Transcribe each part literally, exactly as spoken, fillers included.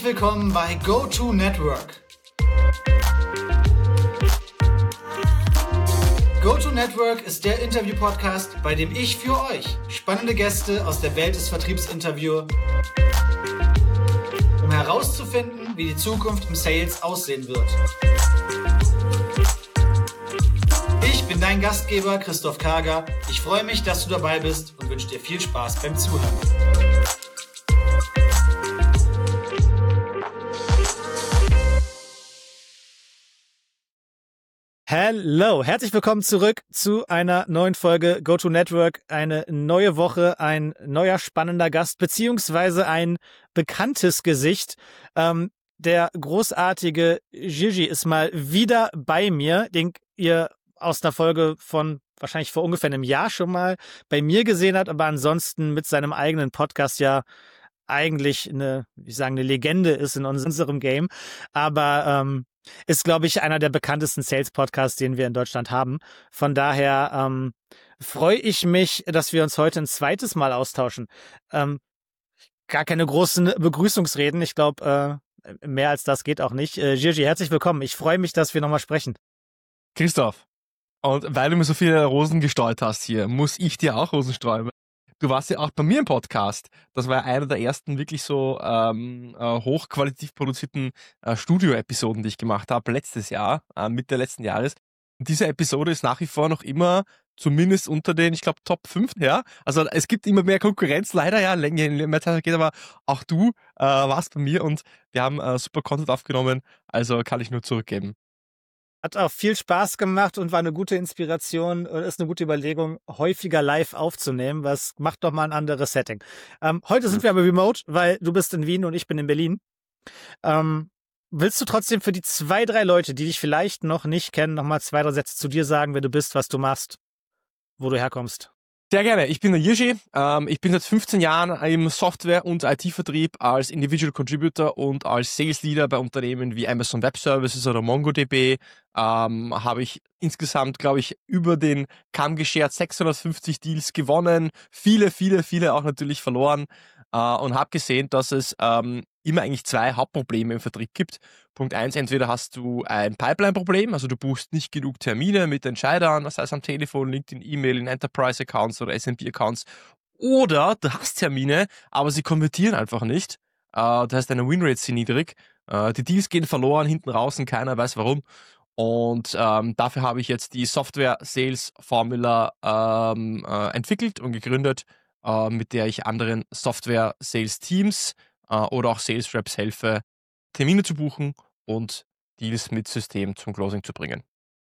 Herzlich willkommen bei GoToNetwork. GoToNetwork ist der Interview-Podcast, bei dem ich für euch spannende Gäste aus der Welt des Vertriebs interviewe, um herauszufinden, wie die Zukunft im Sales aussehen wird. Ich bin dein Gastgeber Christoph Karger. Ich freue mich, dass du dabei bist und wünsche dir viel Spaß beim Zuhören. Hallo, herzlich willkommen zurück zu einer neuen Folge GoToNetwork. Eine neue Woche, ein neuer spannender Gast, beziehungsweise ein bekanntes Gesicht. Ähm, der großartige Gigi ist mal wieder bei mir, den ihr aus einer Folge von wahrscheinlich vor ungefähr einem Jahr schon mal bei mir gesehen habt, aber ansonsten mit seinem eigenen Podcast ja eigentlich eine, wie ich sagen, eine Legende ist in unserem Game. Aber ähm, ist, glaube ich, einer der bekanntesten Sales-Podcasts, den wir in Deutschland haben. Von daher ähm, freue ich mich, dass wir uns heute ein zweites Mal austauschen. Ähm, gar keine großen Begrüßungsreden. Ich glaube, äh, mehr als das geht auch nicht. Äh, Gigi, herzlich willkommen. Ich freue mich, dass wir nochmal sprechen. Christoph, und weil du mir so viele Rosen gestreut hast hier, muss ich dir auch Rosen streuen. Du warst ja auch bei mir im Podcast. Das war ja einer der ersten wirklich so ähm, äh, hochqualitativ produzierten äh, Studio-Episoden, die ich gemacht habe, letztes Jahr, äh, Mitte letzten Jahres. Und diese Episode ist nach wie vor noch immer zumindest unter den, ich glaube, Top fünf, ja. Also es gibt immer mehr Konkurrenz, leider, ja, länger mehr Zeit geht, aber auch du äh, warst bei mir und wir haben äh, super Content aufgenommen, also kann ich nur zurückgeben. Hat auch viel Spaß gemacht und war eine gute Inspiration und ist eine gute Überlegung, häufiger live aufzunehmen. Was macht doch mal ein anderes Setting. Ähm, heute sind wir aber remote, weil du bist in Wien und ich bin in Berlin. Ähm, willst du trotzdem für die zwei, drei Leute, die dich vielleicht noch nicht kennen, noch mal zwei, drei Sätze zu dir sagen, wer du bist, was du machst, wo du herkommst? Sehr gerne. Ich bin der Jiří. Ähm, ich bin seit fünfzehn Jahren im Software- und I T-Vertrieb als Individual Contributor und als Sales Leader bei Unternehmen wie Amazon Web Services oder MongoDB. Ähm, habe ich insgesamt, glaube ich, über den Kamm geschert sechshundertfünfzig Deals gewonnen. Viele, viele, viele auch natürlich verloren. Äh, und habe gesehen, dass es ähm, immer eigentlich zwei Hauptprobleme im Vertrieb gibt. Punkt eins, entweder hast du ein Pipeline-Problem, also du buchst nicht genug Termine mit Entscheidern, das heißt am Telefon, LinkedIn, E-Mail, in Enterprise-Accounts oder S and P-Accounts, oder du hast Termine, aber sie konvertieren einfach nicht. Äh, das heißt, deine Winrates sind niedrig, äh, die Deals gehen verloren, hinten raus und keiner weiß warum. Und ähm, dafür habe ich jetzt die Software-Sales-Formula ähm, äh, entwickelt und gegründet, äh, mit der ich anderen Software-Sales-Teams äh, oder auch Sales-Reps helfe, Termine zu buchen und Deals mit System zum Closing zu bringen.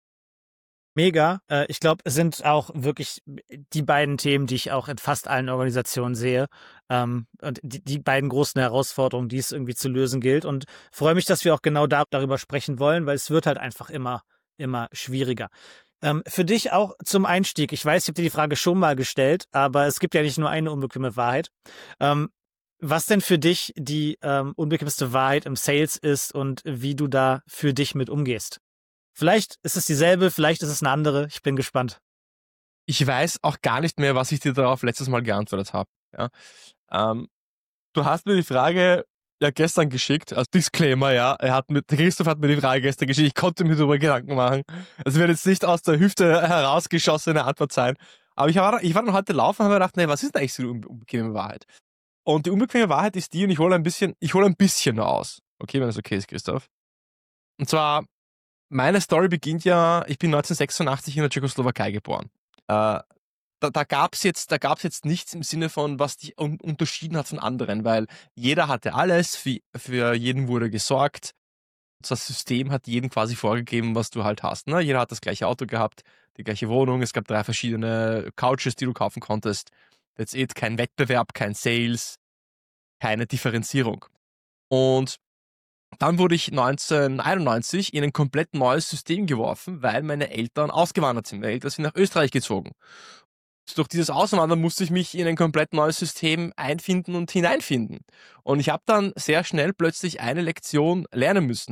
Mega. Äh, ich glaube, es sind auch wirklich die beiden Themen, die ich auch in fast allen Organisationen sehe. Ähm, und die, die beiden großen Herausforderungen, die es irgendwie zu lösen gilt. Und freue mich, dass wir auch genau da, darüber sprechen wollen, weil es wird halt einfach immer, immer schwieriger. Ähm, für dich auch zum Einstieg. Ich weiß, ich habe dir die Frage schon mal gestellt, aber es gibt ja nicht nur eine unbequeme Wahrheit. Ähm, was denn für dich die ähm, unbequemste Wahrheit im Sales ist und wie du da für dich mit umgehst? Vielleicht ist es dieselbe, vielleicht ist es eine andere. Ich bin gespannt. Ich weiß auch gar nicht mehr, was ich dir darauf letztes Mal geantwortet habe. Ja? Ähm, du hast mir die Frage ja gestern geschickt, als Disclaimer, ja. Er hat mit, Christoph hat mir die Frage gestern geschickt, ich konnte mir darüber Gedanken machen. Es wird jetzt nicht aus der Hüfte herausgeschossene Antwort sein. Aber ich war, ich war dann heute laufen und habe mir gedacht, nee, was ist denn eigentlich so die unbequeme Wahrheit? Und die unbequeme Wahrheit ist die, und ich hole ein bisschen, ich hole ein bisschen nur aus. Okay, wenn das okay ist, Christoph. Und zwar, meine Story beginnt ja, ich bin neunzehnhundertsechsundachtzig in der Tschechoslowakei geboren. Äh, da da gab es jetzt, da gab's jetzt nichts im Sinne von, was dich un- unterschieden hat von anderen, weil jeder hatte alles, für, für jeden wurde gesorgt. Das System hat jedem quasi vorgegeben, was du halt hast. Ne? Jeder hat das gleiche Auto gehabt, die gleiche Wohnung, es gab drei verschiedene Couches, die du kaufen konntest. That's it, kein Wettbewerb, kein Sales, keine Differenzierung. Und dann wurde ich neunzehnhunderteinundneunzig in ein komplett neues System geworfen, weil meine Eltern ausgewandert sind. Meine Eltern sind nach Österreich gezogen. Durch dieses Auswandern musste ich mich in ein komplett neues System einfinden und hineinfinden. Und ich habe dann sehr schnell plötzlich eine Lektion lernen müssen.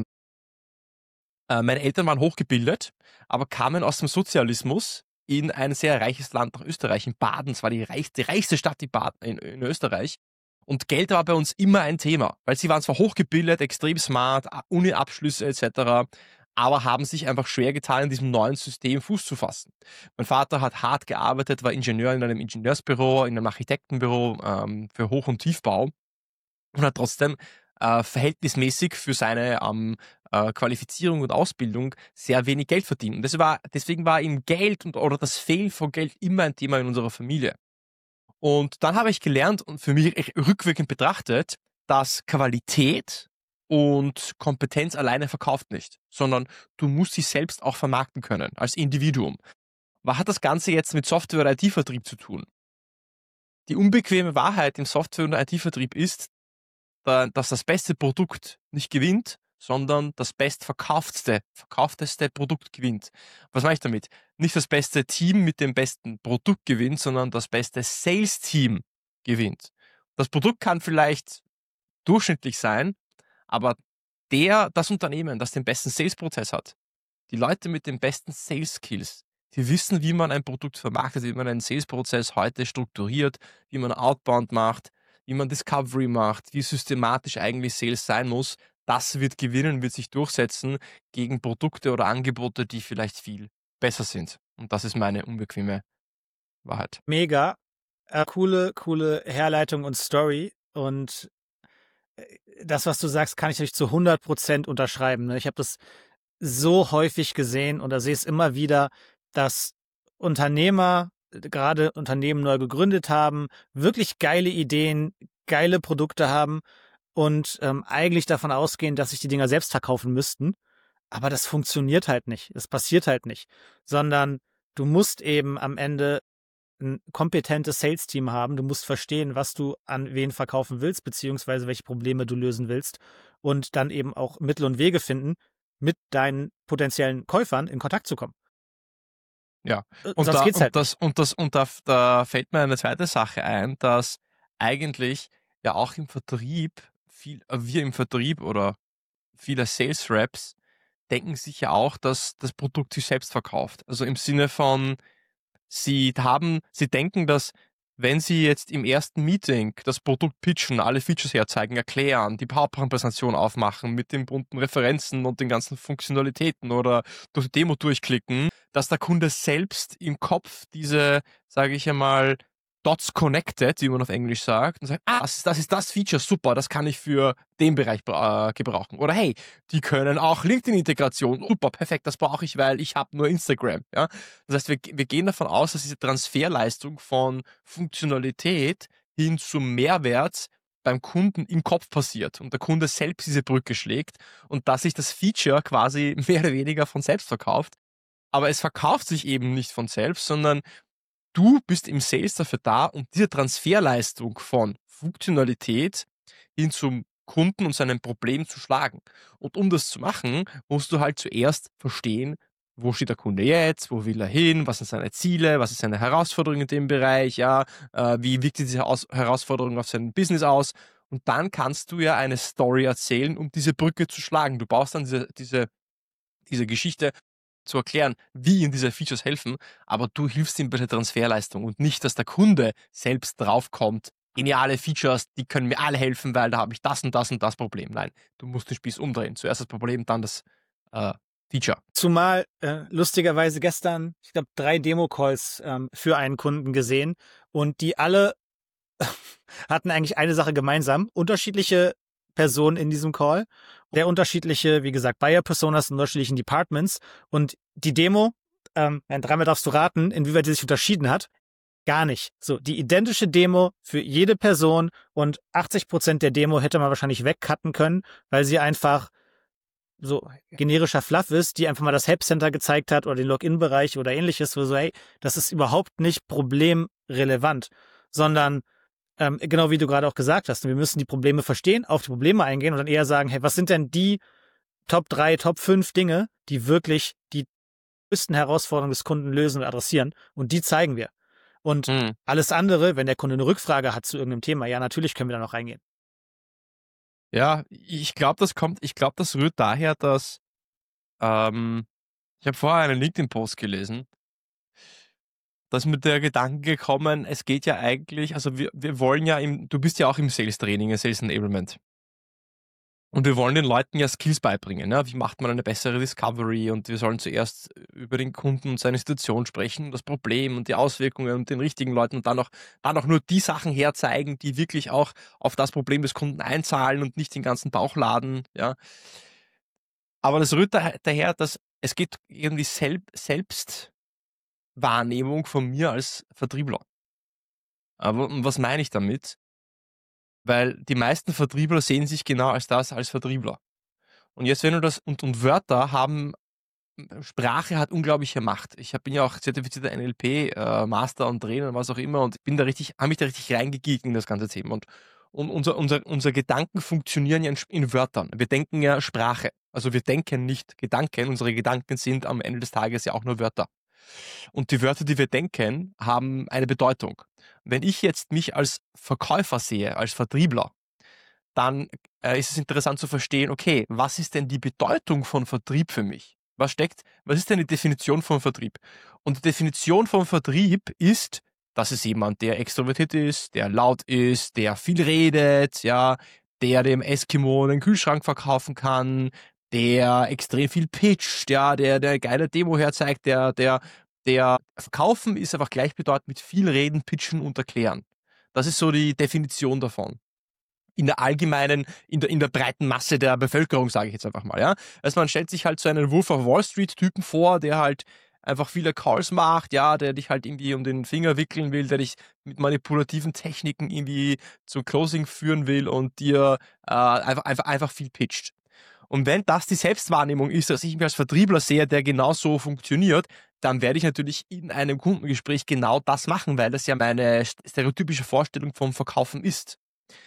Äh, meine Eltern waren hochgebildet, aber kamen aus dem Sozialismus in ein sehr reiches Land nach Österreich, in Baden. Es war die reichste, reichste Stadt in, Baden, in, in Österreich. Und Geld war bei uns immer ein Thema, weil sie waren zwar hochgebildet, extrem smart, Uni-Abschlüsse et cetera, aber haben sich einfach schwer getan, in diesem neuen System Fuß zu fassen. Mein Vater hat hart gearbeitet, war Ingenieur in einem Ingenieursbüro, in einem Architektenbüro ähm, für Hoch- und Tiefbau und hat trotzdem äh, verhältnismäßig für seine ähm, äh, Qualifizierung und Ausbildung sehr wenig Geld verdient. Und das war, deswegen war ihm Geld und, oder das Fehlen von Geld immer ein Thema in unserer Familie. Und dann habe ich gelernt und für mich rückwirkend betrachtet, dass Qualität und Kompetenz alleine verkauft nicht, sondern du musst sie selbst auch vermarkten können, als Individuum. Was hat das Ganze jetzt mit Software- oder I T-Vertrieb zu tun? Die unbequeme Wahrheit im Software- und I T-Vertrieb ist, dass das beste Produkt nicht gewinnt, sondern das bestverkaufteste, verkaufteste Produkt gewinnt. Was meine ich damit? Nicht das beste Team mit dem besten Produkt gewinnt, sondern das beste Sales-Team gewinnt. Das Produkt kann vielleicht durchschnittlich sein, aber der, das Unternehmen, das den besten Sales-Prozess hat, die Leute mit den besten Sales-Skills, die wissen, wie man ein Produkt vermarktet, wie man einen Sales-Prozess heute strukturiert, wie man Outbound macht, wie man Discovery macht, wie systematisch eigentlich Sales sein muss. Das wird gewinnen, wird sich durchsetzen gegen Produkte oder Angebote, die vielleicht viel besser sind. Und das ist meine unbequeme Wahrheit. Mega. Äh, coole, coole Herleitung und Story. Und das, was du sagst, kann ich natürlich zu hundert Prozent unterschreiben. Ich habe das so häufig gesehen und da sehe ich es immer wieder, dass Unternehmer, gerade Unternehmen neu gegründet haben, wirklich geile Ideen, geile Produkte haben und ähm, eigentlich davon ausgehen, dass sich die Dinger selbst verkaufen müssten. Aber das funktioniert halt nicht. Das passiert halt nicht. Sondern du musst eben am Ende ein kompetentes Sales-Team haben. Du musst verstehen, was du an wen verkaufen willst, beziehungsweise welche Probleme du lösen willst und dann eben auch Mittel und Wege finden, mit deinen potenziellen Käufern in Kontakt zu kommen. Ja, Äh, und, Sonst da, geht's und, halt das, nicht. und, das, und da, da fällt mir eine zweite Sache ein, dass eigentlich ja auch im Vertrieb, viel, äh, wir im Vertrieb oder viele Sales Reps denken sich ja auch, dass das Produkt sich selbst verkauft. Also im Sinne von, sie haben, sie denken, dass wenn sie jetzt im ersten Meeting das Produkt pitchen, alle Features herzeigen, erklären, die PowerPoint-Präsentation aufmachen mit den bunten Referenzen und den ganzen Funktionalitäten oder durch die Demo durchklicken, dass der Kunde selbst im Kopf diese, sage ich einmal, Dots connected, wie man auf Englisch sagt, und sagt, ah, das ist das, ist das Feature, super, das kann ich für den Bereich äh, gebrauchen. Oder hey, die können auch LinkedIn-Integration, super, perfekt, das brauche ich, weil ich habe nur Instagram. Ja? Das heißt, wir, wir gehen davon aus, dass diese Transferleistung von Funktionalität hin zum Mehrwert beim Kunden im Kopf passiert und der Kunde selbst diese Brücke schlägt und dass sich das Feature quasi mehr oder weniger von selbst verkauft. Aber es verkauft sich eben nicht von selbst, sondern du bist im Sales dafür da, um diese Transferleistung von Funktionalität hin zum Kunden und seinem Problem zu schlagen. Und um das zu machen, musst du halt zuerst verstehen, wo steht der Kunde jetzt, wo will er hin, was sind seine Ziele, was ist seine Herausforderung in dem Bereich, ja, äh, wie wirkt diese Aus- Herausforderung auf sein Business aus. Und dann kannst du ja eine Story erzählen, um diese Brücke zu schlagen. Du baust dann diese, diese, diese Geschichte zu erklären, wie ihm diese Features helfen, aber du hilfst ihm bei der Transferleistung und nicht, dass der Kunde selbst draufkommt, geniale Features, die können mir alle helfen, weil da habe ich das und das und das Problem. Nein, du musst den Spieß umdrehen. Zuerst das Problem, dann das äh, Feature. Zumal äh, lustigerweise gestern, ich glaube, drei Demo-Calls ähm, für einen Kunden gesehen und die alle hatten eigentlich eine Sache gemeinsam. Unterschiedliche Personen in diesem Call, sehr unterschiedliche, wie gesagt, Buyer-Personas in unterschiedlichen Departments und die Demo, ähm, dreimal darfst du raten, inwieweit sie sich unterschieden hat. Gar nicht. So, die identische Demo für jede Person und achtzig Prozent der Demo hätte man wahrscheinlich wegcutten können, weil sie einfach so generischer Fluff ist, die einfach mal das Help-Center gezeigt hat oder den Login-Bereich oder ähnliches, wo so, hey, das ist überhaupt nicht problemrelevant, sondern ähm, genau wie du gerade auch gesagt hast, wir müssen die Probleme verstehen, auf die Probleme eingehen und dann eher sagen, hey, was sind denn die Top drei, Top fünf Dinge, die wirklich die größten Herausforderungen des Kunden lösen und adressieren und die zeigen wir. Und hm. alles andere, wenn der Kunde eine Rückfrage hat zu irgendeinem Thema, ja, natürlich können wir da noch reingehen. Ja, ich glaube, das kommt, ich glaube, das rührt daher, dass ähm, ich habe vorher einen LinkedIn-Post gelesen da ist mir der Gedanke gekommen, es geht ja eigentlich, also wir, wir wollen ja im, du bist ja auch im Sales-Training, im Sales Enablement. Und wir wollen den Leuten ja Skills beibringen. Ja? Wie macht man eine bessere Discovery? Und wir sollen zuerst über den Kunden und seine Situation sprechen, das Problem und die Auswirkungen und den richtigen Leuten und dann auch, dann auch nur die Sachen herzeigen, die wirklich auch auf das Problem des Kunden einzahlen und nicht den ganzen Bauchladen. Ja? Aber das rührt daher, dass es geht irgendwie Sel- Selbstwahrnehmung von mir als Vertriebler. Aber was meine ich damit? Weil die meisten Vertriebler sehen sich genau als das, als Vertriebler. Und jetzt, wenn du das, und, und Wörter haben, Sprache hat unglaubliche Macht. Ich hab, bin ja auch zertifizierter N L P, äh, Master und Trainer und was auch immer und bin da richtig, habe mich da richtig reingegeekt in das ganze Thema. Und, und unser, unser, unsere Gedanken funktionieren ja in, in Wörtern. Wir denken ja Sprache. Also wir denken nicht Gedanken. Unsere Gedanken sind am Ende des Tages ja auch nur Wörter. Und die Wörter, die wir denken, haben eine Bedeutung. Wenn ich jetzt mich als Verkäufer sehe, als Vertriebler, dann äh, ist es interessant zu verstehen, okay, was ist denn die Bedeutung von Vertrieb für mich? Was steckt, was ist denn die Definition von Vertrieb? Und die Definition von Vertrieb ist, dass es jemand, der extrovertiert ist, der laut ist, der viel redet, ja, der dem Eskimo einen Kühlschrank verkaufen kann, der extrem viel pitcht, ja, der, der geile Demo herzeigt, der, der, der Verkaufen ist einfach gleichbedeutend mit viel Reden, Pitchen und Erklären. Das ist so die Definition davon. In der allgemeinen, in der, in der breiten Masse der Bevölkerung, sage ich jetzt einfach mal, ja. Also man stellt sich halt so einen Wolf of Wall Street Typen vor, der halt einfach viele Calls macht, ja, der dich halt irgendwie um den Finger wickeln will, der dich mit manipulativen Techniken irgendwie zum Closing führen will und dir äh, einfach, einfach, einfach viel pitcht. Und wenn das die Selbstwahrnehmung ist, dass ich mich als Vertriebler sehe, der genau so funktioniert, dann werde ich natürlich in einem Kundengespräch genau das machen, weil das ja meine stereotypische Vorstellung vom Verkaufen ist.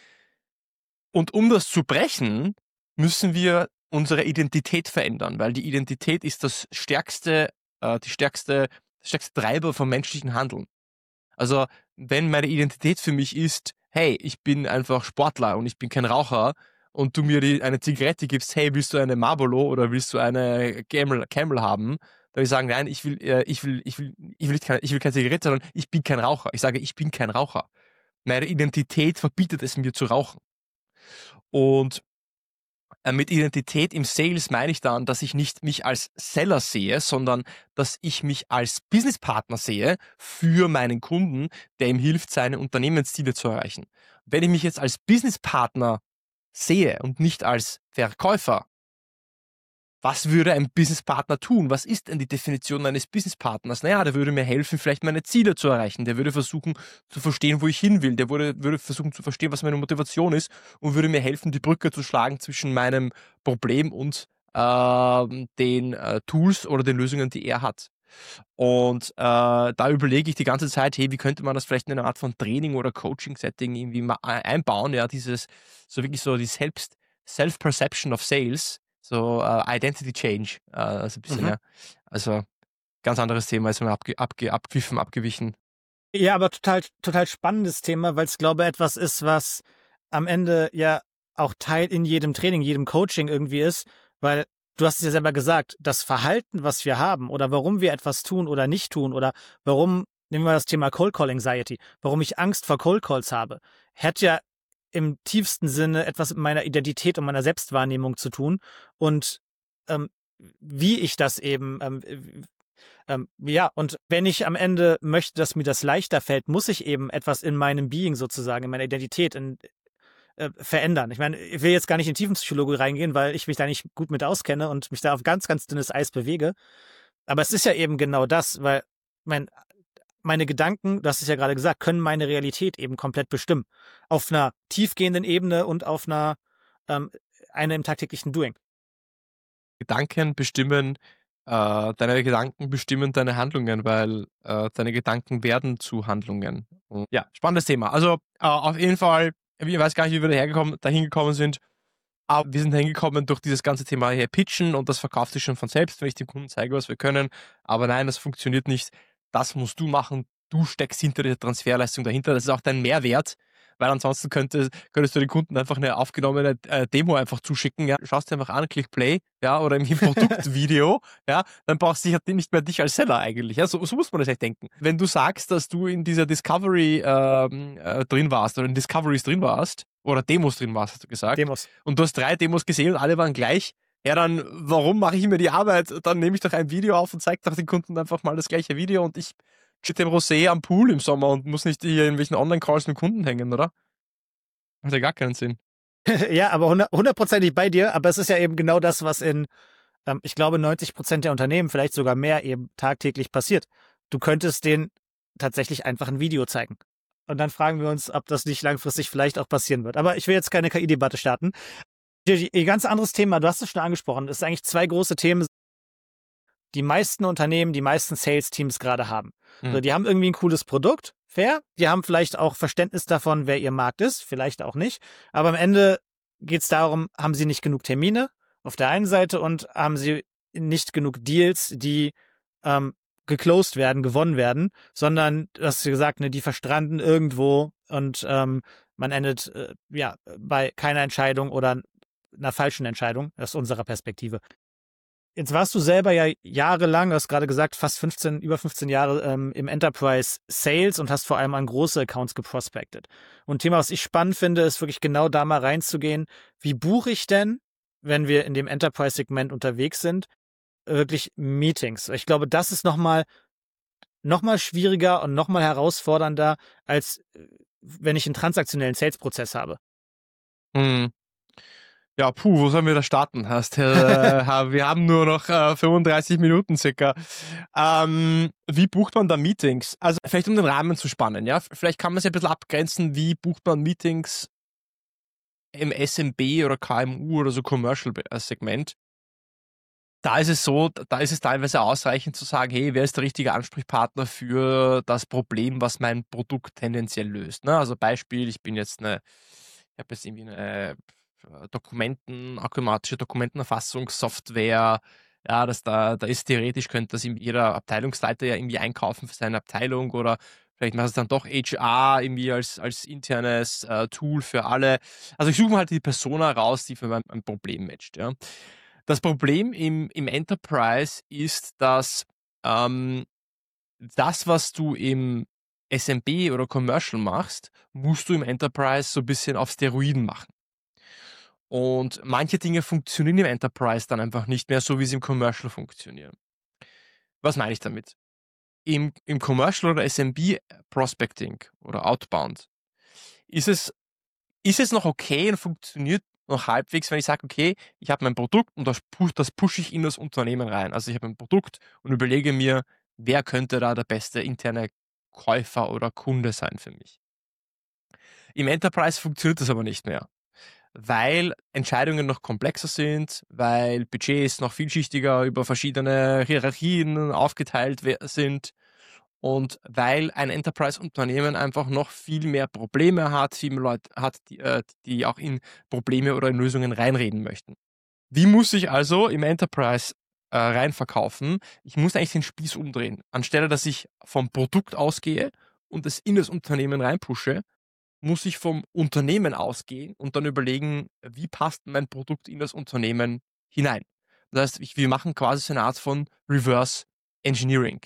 Und um das zu brechen, müssen wir unsere Identität verändern, weil die Identität ist das stärkste, äh, die stärkste, das stärkste Treiber vom menschlichen Handeln. Also wenn meine Identität für mich ist, hey, ich bin einfach Sportler und ich bin kein Raucher und du mir die, eine Zigarette gibst, hey, willst du eine Marlboro oder willst du eine Camel, Camel haben? Dann würde ich sagen, nein, ich will, äh, ich will, ich will, ich will keine, ich will keine Zigarette, sondern ich bin kein Raucher. Ich sage, ich bin kein Raucher. Meine Identität verbietet es mir zu rauchen. Und äh, mit Identität im Sales meine ich dann, dass ich nicht mich als Seller sehe, sondern dass ich mich als Businesspartner sehe für meinen Kunden, der ihm hilft, seine Unternehmensziele zu erreichen. Wenn ich mich jetzt als Businesspartner sehe und nicht als Verkäufer, was würde ein Businesspartner tun? Was ist denn die Definition eines Businesspartners? Naja, der würde mir helfen, vielleicht meine Ziele zu erreichen. Der würde versuchen zu verstehen, wo ich hin will. Der würde, würde versuchen zu verstehen, was meine Motivation ist und würde mir helfen, die Brücke zu schlagen zwischen meinem Problem und äh, den äh, Tools oder den Lösungen, die er hat. Und äh, da überlege ich die ganze Zeit, hey, wie könnte man das vielleicht in eine Art von Training oder Coaching-Setting irgendwie mal einbauen? Ja, dieses, so wirklich so die Selbst, Self-Perception of Sales, so uh, Identity Change, uh, also ein bisschen, mhm. ja. Also ganz anderes Thema, ist mir abge, abge, abgewiffen, abgewichen. Ja, aber total, total spannendes Thema, weil es, glaube ich, etwas ist, was am Ende ja auch Teil in jedem Training, jedem Coaching irgendwie ist, weil du hast es ja selber gesagt, das Verhalten, was wir haben oder warum wir etwas tun oder nicht tun oder warum, nehmen wir das Thema Cold Call Anxiety, warum ich Angst vor Cold Calls habe, hat ja im tiefsten Sinne etwas mit meiner Identität und meiner Selbstwahrnehmung zu tun und ähm, wie ich das eben, ähm, ähm, ja, und wenn ich am Ende möchte, dass mir das leichter fällt, muss ich eben etwas in meinem Being sozusagen, in meiner Identität in, äh, verändern. Ich meine, ich will jetzt gar nicht in Tiefenpsychologie reingehen, weil ich mich da nicht gut mit auskenne und mich da auf ganz, ganz dünnes Eis bewege. Aber es ist ja eben genau das, weil mein meine Gedanken, das ist ja gerade gesagt, können meine Realität eben komplett bestimmen. Auf einer tiefgehenden Ebene und auf einer, ähm, einer im tagtäglichen Doing. Gedanken bestimmen, äh, deine Gedanken bestimmen deine Handlungen, weil äh, deine Gedanken werden zu Handlungen. Und ja, spannendes Thema. Also äh, auf jeden Fall, ich weiß gar nicht, wie wir dahergekommen, dahin gekommen sind, aber wir sind hingekommen durch dieses ganze Thema hier Pitchen und das verkauft sich schon von selbst, wenn ich dem Kunden zeige, was wir können. Aber nein, das funktioniert nicht. Das musst du machen. Du steckst hinter der Transferleistung dahinter. Das ist auch dein Mehrwert, weil ansonsten könnte, könntest du den Kunden einfach eine aufgenommene äh, Demo einfach zuschicken, ja, schaust dir einfach an, klick Play, ja, oder im Produktvideo, ja, dann brauchst du nicht mehr dich als Seller eigentlich, ja, so, so muss man das echt denken. Wenn du sagst, dass du in dieser Discovery ähm, äh, drin warst oder in Discoveries drin warst, oder Demos drin warst, hast du gesagt. Demos. Und du hast drei Demos gesehen und alle waren gleich. Ja, dann, warum mache ich mir die Arbeit? Dann nehme ich doch ein Video auf und zeige doch den Kunden einfach mal das gleiche Video und ich stehe dem Rosé am Pool im Sommer und muss nicht hier in welchen Online-Calls mit Kunden hängen, oder? Hat ja gar keinen Sinn. Ja, aber hundertprozentig bei dir. Aber es ist ja eben genau das, was in, ähm, ich glaube, neunzig Prozent der Unternehmen, vielleicht sogar mehr, eben tagtäglich passiert. Du könntest denen tatsächlich einfach ein Video zeigen. Und dann fragen wir uns, ob das nicht langfristig vielleicht auch passieren wird. Aber ich will jetzt keine K I-Debatte starten. Ein ganz anderes Thema, du hast es schon angesprochen, es sind eigentlich zwei große Themen, die meisten Unternehmen, die meisten Sales-Teams gerade haben. Mhm. Also die haben irgendwie ein cooles Produkt, fair. Die haben vielleicht auch Verständnis davon, wer ihr Markt ist, vielleicht auch nicht. Aber am Ende geht es darum, haben sie nicht genug Termine auf der einen Seite und haben sie nicht genug Deals, die ähm, geclosed werden, gewonnen werden, sondern, du hast gesagt, ne, die verstranden irgendwo und ähm, man endet äh, ja bei keiner Entscheidung oder einer falschen Entscheidung aus unserer Perspektive. Jetzt warst du selber ja jahrelang, du hast gerade gesagt, fast fünfzehn, über fünfzehn Jahre ähm, im Enterprise Sales und hast vor allem an große Accounts geprospected. Und ein Thema, was ich spannend finde, ist wirklich genau da mal reinzugehen. Wie buche ich denn, wenn wir in dem Enterprise-Segment unterwegs sind, wirklich Meetings? Ich glaube, das ist nochmal noch mal schwieriger und nochmal herausfordernder, als wenn ich einen transaktionellen Sales-Prozess habe. Hm. Ja, puh, wo sollen wir da starten? Hast, äh, wir haben nur noch äh, fünfunddreißig Minuten circa. Ähm, wie bucht man da Meetings? Also vielleicht um den Rahmen zu spannen, ja? Vielleicht kann man es ein bisschen abgrenzen, wie bucht man Meetings im S M B oder K M U oder so Commercial-Segment. Da ist es so, da ist es teilweise ausreichend zu sagen, hey, wer ist der richtige Ansprechpartner für das Problem, was mein Produkt tendenziell löst. Ne? Also Beispiel, ich bin jetzt eine, ich habe jetzt irgendwie eine Dokumenten, automatische Dokumentenerfassungssoftware, ja, das da, da ist theoretisch, könnte das jeder Abteilungsleiter ja irgendwie einkaufen für seine Abteilung oder vielleicht macht es dann doch H R irgendwie als, als internes äh, Tool für alle. Also ich suche mir halt die Persona raus, die für mein, mein Problem matcht, ja. Das Problem im, im Enterprise ist, dass ähm, das, was du im S M B oder Commercial machst, musst du im Enterprise so ein bisschen auf Steroiden machen. Und manche Dinge funktionieren im Enterprise dann einfach nicht mehr so, wie sie im Commercial funktionieren. Was meine ich damit? Im, im Commercial oder S M B Prospecting oder Outbound ist es, ist es noch okay und funktioniert noch halbwegs, wenn ich sage, okay, ich habe mein Produkt und das, push, das pushe ich in das Unternehmen rein. Also ich habe ein Produkt und überlege mir, wer könnte da der beste interne Käufer oder Kunde sein für mich. Im Enterprise funktioniert das aber nicht mehr, weil Entscheidungen noch komplexer sind, weil Budgets noch vielschichtiger über verschiedene Hierarchien aufgeteilt sind und weil ein Enterprise-Unternehmen einfach noch viel mehr Probleme hat, viel mehr Leute hat, die, äh, die auch in Probleme oder in Lösungen reinreden möchten. Wie muss ich also im Enterprise äh, reinverkaufen? Ich muss eigentlich den Spieß umdrehen. Anstelle, dass ich vom Produkt ausgehe und es in das Unternehmen reinpushe, muss ich vom Unternehmen ausgehen und dann überlegen, wie passt mein Produkt in das Unternehmen hinein. Das heißt, wir machen quasi so eine Art von Reverse Engineering.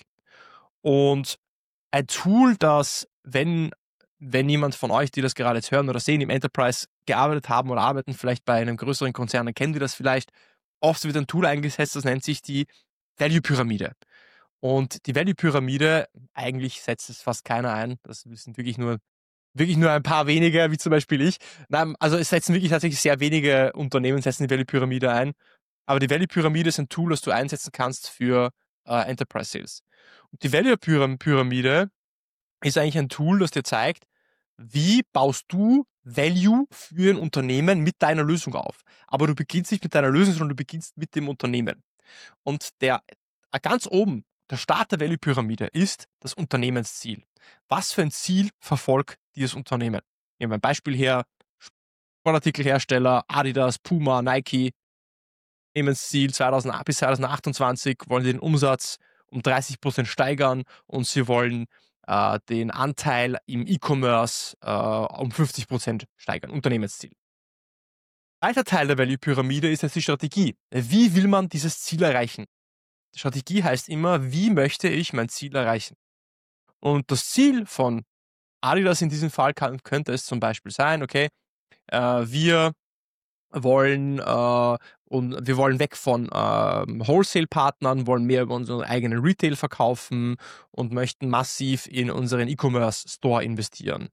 Und ein Tool, das, wenn, wenn jemand von euch, die das gerade jetzt hören oder sehen, im Enterprise gearbeitet haben oder arbeiten, vielleicht bei einem größeren Konzern, dann kennen die das vielleicht. Oft wird ein Tool eingesetzt, das nennt sich die Value-Pyramide. Und die Value-Pyramide, eigentlich setzt es fast keiner ein. Das sind wirklich nur Wirklich nur ein paar wenige, wie zum Beispiel ich. Nein, also es setzen wirklich tatsächlich sehr wenige Unternehmen setzen die Value-Pyramide ein. Aber die Value-Pyramide ist ein Tool, das du einsetzen kannst für äh, Enterprise Sales. Und die Value-Pyramide ist eigentlich ein Tool, das dir zeigt, wie baust du Value für ein Unternehmen mit deiner Lösung auf. Aber du beginnst nicht mit deiner Lösung, sondern du beginnst mit dem Unternehmen. Und der ganz oben, der Start der Value-Pyramide ist das Unternehmensziel. Was für ein Ziel verfolgt dieses Unternehmen? Nehmen wir ein Beispiel her, Sportartikelhersteller, Adidas, Puma, Nike, Unternehmensziel zweitausend, bis zwanzig achtundzwanzig wollen sie den Umsatz um dreißig Prozent steigern und sie wollen äh, den Anteil im E-Commerce äh, um fünfzig Prozent steigern, Unternehmensziel. Zweiter Teil der Value-Pyramide ist jetzt die Strategie. Wie will man dieses Ziel erreichen? Die Strategie heißt immer, wie möchte ich mein Ziel erreichen? Und das Ziel von Adidas in diesem Fall kann, könnte es zum Beispiel sein, okay, äh, wir wollen äh, und wir wollen weg von äh, Wholesale-Partnern, wollen mehr über unseren eigenen Retail verkaufen und möchten massiv in unseren E-Commerce-Store investieren.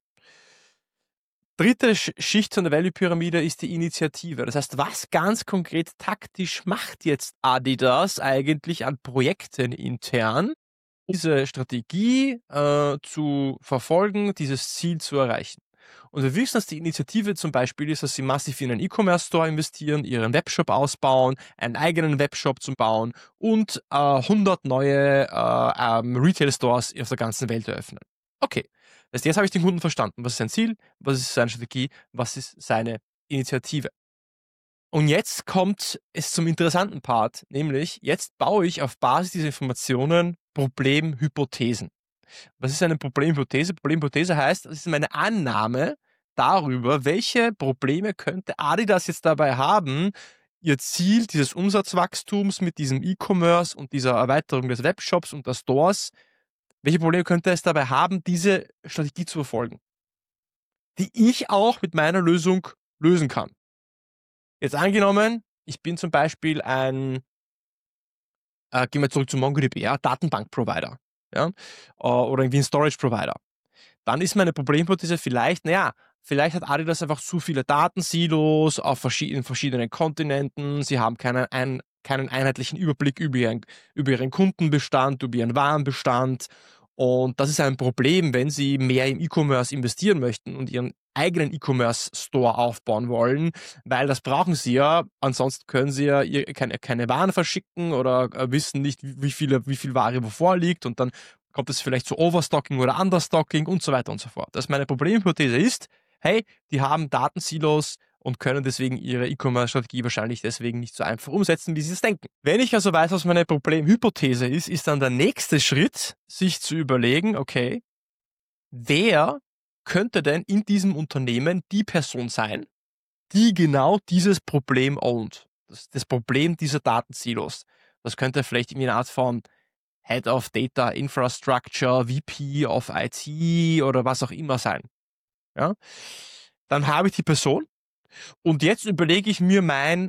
Dritte Schicht von der Value-Pyramide ist die Initiative. Das heißt, was ganz konkret taktisch macht jetzt Adidas eigentlich an Projekten intern, diese Strategie äh, zu verfolgen, dieses Ziel zu erreichen? Und wir wissen, dass die Initiative zum Beispiel ist, dass sie massiv in einen E-Commerce-Store investieren, ihren Webshop ausbauen, einen eigenen Webshop zu bauen und äh, hundert neue äh, ähm, Retail-Stores auf der ganzen Welt eröffnen. Okay, das heißt, jetzt habe ich den Kunden verstanden. Was ist sein Ziel? Was ist seine Strategie? Was ist seine Initiative? Und jetzt kommt es zum interessanten Part, nämlich jetzt baue ich auf Basis dieser Informationen Problemhypothesen. Was ist eine Problemhypothese? Problemhypothese heißt, das ist meine Annahme darüber, welche Probleme könnte Adidas jetzt dabei haben, ihr Ziel dieses Umsatzwachstums mit diesem E-Commerce und dieser Erweiterung des Webshops und der Stores, welche Probleme könnte es dabei haben, diese Strategie zu verfolgen, die ich auch mit meiner Lösung lösen kann. Jetzt angenommen, ich bin zum Beispiel ein, äh, gehen wir zurück zu MongoDB, ja, Datenbank-Provider. Ja, oder irgendwie ein Storage-Provider. Dann ist meine Problemhypothese vielleicht, naja, vielleicht hat Adidas einfach zu viele Datensilos auf verschiedenen, verschiedenen Kontinenten, sie haben keinen, ein, keinen einheitlichen Überblick über ihren, über ihren Kundenbestand, über ihren Warenbestand und das ist ein Problem, wenn sie mehr im E-Commerce investieren möchten und ihren eigenen E-Commerce-Store aufbauen wollen, weil das brauchen sie ja, ansonsten können sie ja keine, keine Waren verschicken oder wissen nicht, wie, viele, wie viel Ware wo vorliegt und dann kommt es vielleicht zu Overstocking oder Understocking und so weiter und so fort. Das meine Problemhypothese ist, hey, die haben Datensilos und können deswegen ihre E-Commerce-Strategie wahrscheinlich deswegen nicht so einfach umsetzen, wie sie es denken. Wenn ich also weiß, was meine Problemhypothese ist, ist dann der nächste Schritt, sich zu überlegen, okay, wer könnte denn in diesem Unternehmen die Person sein, die genau dieses Problem ownt? Das, das Problem dieser Datensilos. Das könnte vielleicht irgendwie eine Art von Head of Data Infrastructure, V P of I T oder was auch immer sein. Ja? Dann habe ich die Person und jetzt überlege ich mir mein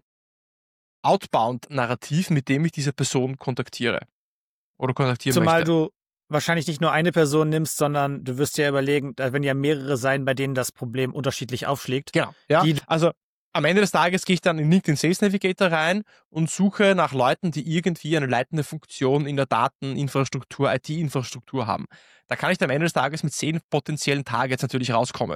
Outbound-Narrativ, mit dem ich diese Person kontaktiere oder kontaktieren Zumal möchte. du wahrscheinlich nicht nur eine Person nimmst, sondern du wirst ja überlegen, da werden ja mehrere sein, bei denen das Problem unterschiedlich aufschlägt. Genau, ja. Die, also am Ende des Tages gehe ich dann in LinkedIn Sales Navigator rein und suche nach Leuten, die irgendwie eine leitende Funktion in der Dateninfrastruktur, I T-Infrastruktur haben. Da kann ich dann am Ende des Tages mit zehn potenziellen Targets natürlich rauskommen.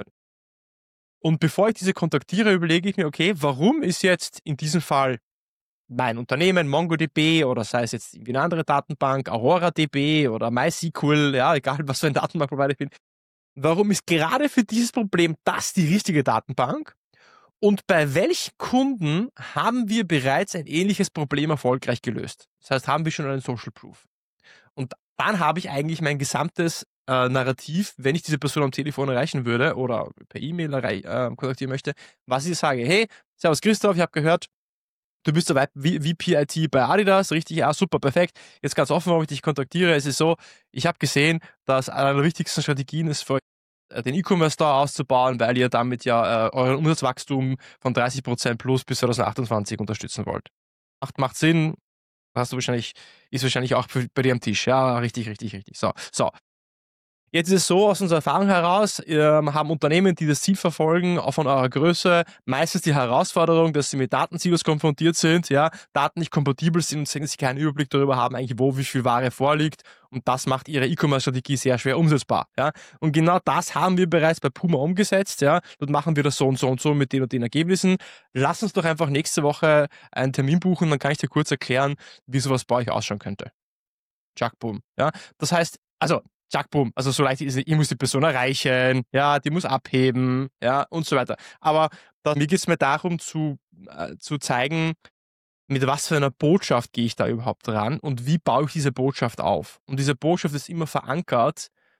Und bevor ich diese kontaktiere, überlege ich mir, okay, warum ist jetzt in diesem Fall mein Unternehmen, MongoDB oder sei es jetzt irgendwie eine andere Datenbank, AuroraDB oder MySQL, ja, egal was für ein Datenbankprovider ich bin, warum ist gerade für dieses Problem das die richtige Datenbank? Und bei welchen Kunden haben wir bereits ein ähnliches Problem erfolgreich gelöst? Das heißt, haben wir schon einen Social Proof. Und dann habe ich eigentlich mein gesamtes äh, Narrativ, wenn ich diese Person am Telefon erreichen würde oder per E-Mail erreich, äh, kontaktieren möchte, was ich sage, hey, servus Christoph, ich habe gehört, du bist so weit V P I T bei Adidas, richtig? Ja, super, perfekt. Jetzt ganz offen, warum ich dich kontaktiere. Es ist so, ich habe gesehen, dass eine der wichtigsten Strategien ist, für euch den E-Commerce-Store auszubauen, weil ihr damit ja äh, euren Umsatzwachstum von dreißig Prozent plus bis zwanzig achtundzwanzig unterstützen wollt. Macht, macht Sinn. Hast du wahrscheinlich, ist wahrscheinlich auch bei dir am Tisch. Ja, richtig, richtig, richtig. So, so. Jetzt ist es so, aus unserer Erfahrung heraus, ähm, haben Unternehmen, die das Ziel verfolgen, auch von eurer Größe, meistens die Herausforderung, dass sie mit Datensilos konfrontiert sind, ja, Daten nicht kompatibel sind und sie keinen Überblick darüber haben, eigentlich wo wie viel Ware vorliegt und das macht ihre E-Commerce-Strategie sehr schwer umsetzbar, ja. Und genau das haben wir bereits bei Puma umgesetzt, ja. Dort machen wir das so und so und so mit den und den Ergebnissen. Lass uns doch einfach nächste Woche einen Termin buchen, dann kann ich dir kurz erklären, wie sowas bei euch ausschauen könnte. Jack, boom, ja. Das heißt, also, Zack, boom. Also so leicht ist es, ich muss die Person erreichen, ja, die muss abheben, ja, und so weiter. Aber da, mir geht es mir darum, zu, äh, zu zeigen, mit was für einer Botschaft gehe ich da überhaupt ran und wie baue ich diese Botschaft auf. Und diese Botschaft ist immer verankert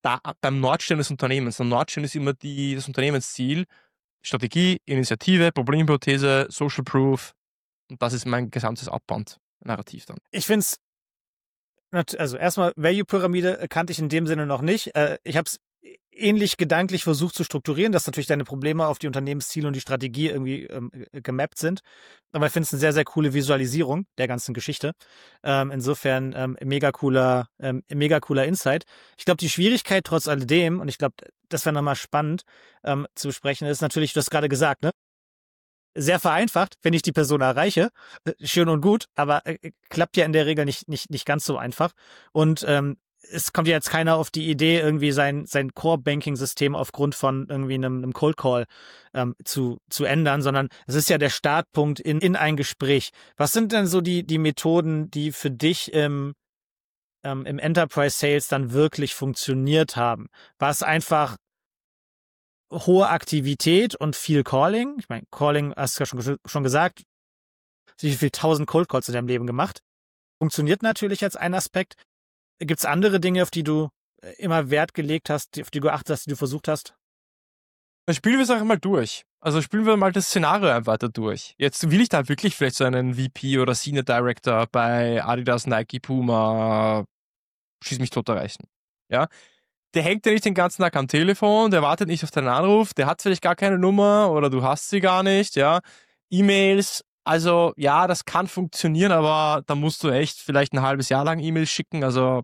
da beim Nordstern des Unternehmens. Der Nordstern ist immer die, das Unternehmensziel, Strategie, Initiative, Problemhypothese, Social Proof. Und das ist mein gesamtes Outbound-Narrativ dann. Ich finde es, also erstmal, Value-Pyramide kannte ich in dem Sinne noch nicht. Ich habe es ähnlich gedanklich versucht zu strukturieren, dass natürlich deine Probleme auf die Unternehmensziele und die Strategie irgendwie ähm, gemappt sind. Aber ich finde es eine sehr, sehr coole Visualisierung der ganzen Geschichte. Ähm, insofern ähm, mega cooler, ähm, mega cooler Insight. Ich glaube, die Schwierigkeit trotz alledem, und ich glaube, das wäre nochmal spannend ähm, zu besprechen, ist natürlich, du hast gerade gesagt, ne? Sehr vereinfacht, wenn ich die Person erreiche. Schön und gut, aber äh, klappt ja in der Regel nicht, nicht, nicht ganz so einfach. Und ähm, es kommt ja jetzt keiner auf die Idee, irgendwie sein, sein Core-Banking-System aufgrund von irgendwie einem, einem Cold Call ähm, zu, zu ändern, sondern es ist ja der Startpunkt in, in ein Gespräch. Was sind denn so die, die Methoden, die für dich im, ähm, im Enterprise Sales dann wirklich funktioniert haben? War es einfach hohe Aktivität und viel Calling? Ich meine, Calling, hast du ja schon, schon gesagt, wie viel tausend Cold Calls in deinem Leben gemacht? Funktioniert natürlich als ein Aspekt. Gibt es andere Dinge, auf die du immer Wert gelegt hast, auf die du geachtet hast, die du versucht hast? Dann spielen wir es auch mal durch. Also spielen wir mal das Szenario einfach weiter durch. Jetzt will ich da wirklich vielleicht so einen V P oder Senior Director bei Adidas, Nike, Puma, schieß mich tot erreichen. Ja? Der hängt ja nicht den ganzen Tag am Telefon, der wartet nicht auf deinen Anruf, der hat vielleicht gar keine Nummer oder du hast sie gar nicht, ja. E-Mails, also ja, das kann funktionieren, aber da musst du echt vielleicht ein halbes Jahr lang E-Mails schicken, also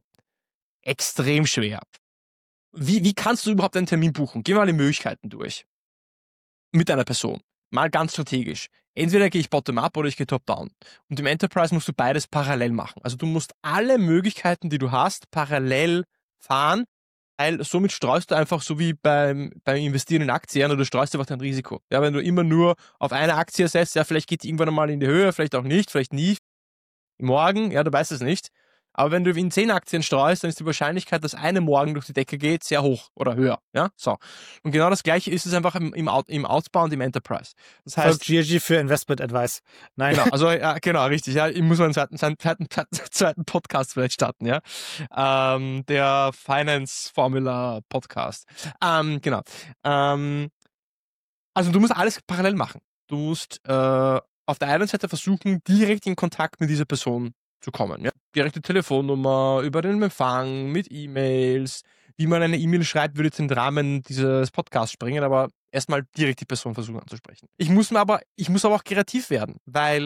extrem schwer. Wie, wie kannst du überhaupt einen Termin buchen? Geh mal die Möglichkeiten durch. Mit einer Person. Mal ganz strategisch. Entweder gehe ich bottom-up oder ich gehe top-down. Und im Enterprise musst du beides parallel machen. Also du musst alle Möglichkeiten, die du hast, parallel fahren, weil somit streust du einfach so wie beim, beim Investieren in Aktien oder du streust einfach dein Risiko. Ja, wenn du immer nur auf eine Aktie setzt, ja, vielleicht geht die irgendwann einmal in die Höhe, vielleicht auch nicht, vielleicht nie, morgen, ja, du weißt es nicht. Aber wenn du in zehn Aktien streust, dann ist die Wahrscheinlichkeit, dass eine morgen durch die Decke geht, sehr hoch oder höher. Ja, so. Und genau das Gleiche ist es einfach im, im, Out, im Outbound, im Enterprise. Das heißt, G R G für Investment Advice. Nein. Genau, also ja, genau, richtig. Ja, ich muss mal einen zweiten, einen zweiten, zweiten Podcast vielleicht starten, ja. Ähm, der Finance Formula Podcast. Ähm, genau. Ähm, also du musst alles parallel machen. Du musst äh, auf der einen Seite versuchen, direkt in Kontakt mit dieser Person zu kommen. Ja? Direkte Telefonnummer, über den Empfang, mit E-Mails. Wie man eine E-Mail schreibt, würde jetzt in den Rahmen dieses Podcasts springen, aber erstmal direkt die Person versuchen anzusprechen. Ich muss mir aber, ich muss aber auch kreativ werden, weil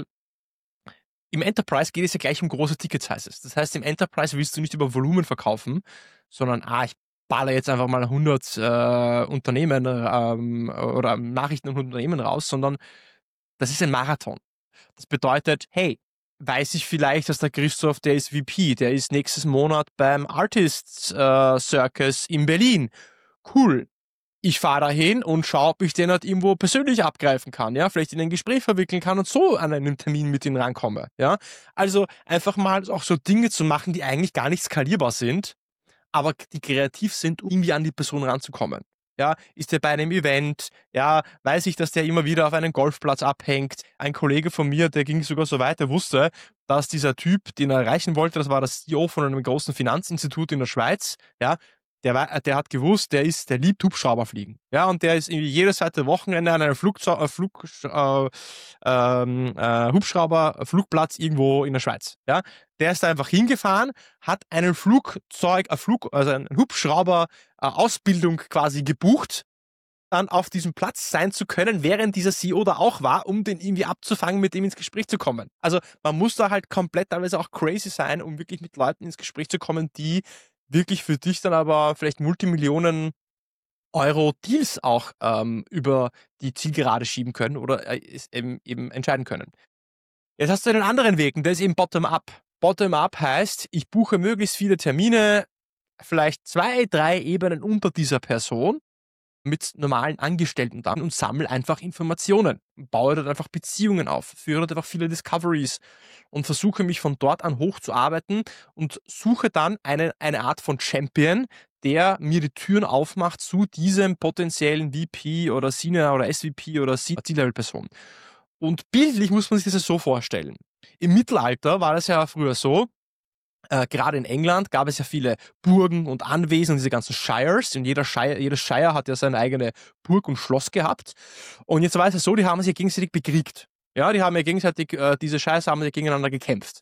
im Enterprise geht es ja gleich um große Ticket-Sizes. Das heißt, im Enterprise willst du nicht über Volumen verkaufen, sondern, ah, ich baller jetzt einfach mal hundert äh, Unternehmen ähm, oder Nachrichten und Unternehmen raus, sondern das ist ein Marathon. Das bedeutet, hey, weiß ich vielleicht, dass der Christoph, der ist V P, der ist nächstes Monat beim Artists äh, Circus in Berlin. Cool. Ich fahre dahin und schaue, ob ich den halt irgendwo persönlich abgreifen kann, ja, vielleicht in ein Gespräch verwickeln kann und so an einem Termin mit ihm rankomme, ja. Also einfach mal auch so Dinge zu machen, die eigentlich gar nicht skalierbar sind, aber die kreativ sind, um irgendwie an die Person ranzukommen. Ja, ist der bei einem Event, ja, weiß ich, dass der immer wieder auf einem Golfplatz abhängt. Ein Kollege von mir, der ging sogar so weit, der wusste, dass dieser Typ, den er erreichen wollte, das war der C E O von einem großen Finanzinstitut in der Schweiz, ja, der, war, der hat gewusst, der ist, der liebt Hubschrauber fliegen. Ja, und der ist irgendwie jedes zweite Wochenende an einem Flugzeug, äh, Flug, äh, ähm, äh, Hubschrauber-Flugplatz irgendwo in der Schweiz. Ja, der ist da einfach hingefahren, hat einen Flugzeug, ein Flug, also einen Hubschrauber-Ausbildung quasi gebucht, dann auf diesem Platz sein zu können, während dieser C E O da auch war, um den irgendwie abzufangen, mit dem ins Gespräch zu kommen. Also man muss da halt komplett teilweise auch crazy sein, um wirklich mit Leuten ins Gespräch zu kommen, die wirklich für dich dann aber vielleicht Multimillionen Euro Deals auch ähm, über die Zielgerade schieben können oder äh, eben, eben entscheiden können. Jetzt hast du einen anderen Weg und der ist eben Bottom-up. Bottom-up heißt, ich buche möglichst viele Termine, vielleicht zwei, drei Ebenen unter dieser Person mit normalen Angestellten dann und sammle einfach Informationen, baue dort einfach Beziehungen auf, führe dort einfach viele Discoveries und versuche mich von dort an hochzuarbeiten und suche dann eine, eine Art von Champion, der mir die Türen aufmacht zu diesem potenziellen V P oder Senior oder S V P oder C-Level-Person. Und bildlich muss man sich das so vorstellen. Im Mittelalter war das ja früher so, Äh, gerade in England gab es ja viele Burgen und Anwesen und diese ganzen Shires und jeder Shire, jedes Shire hat ja seine eigene Burg und Schloss gehabt. Und jetzt war es ja so, die haben sich gegenseitig bekriegt. Ja, die haben ja gegenseitig, äh, diese Shires haben ja gegeneinander gekämpft.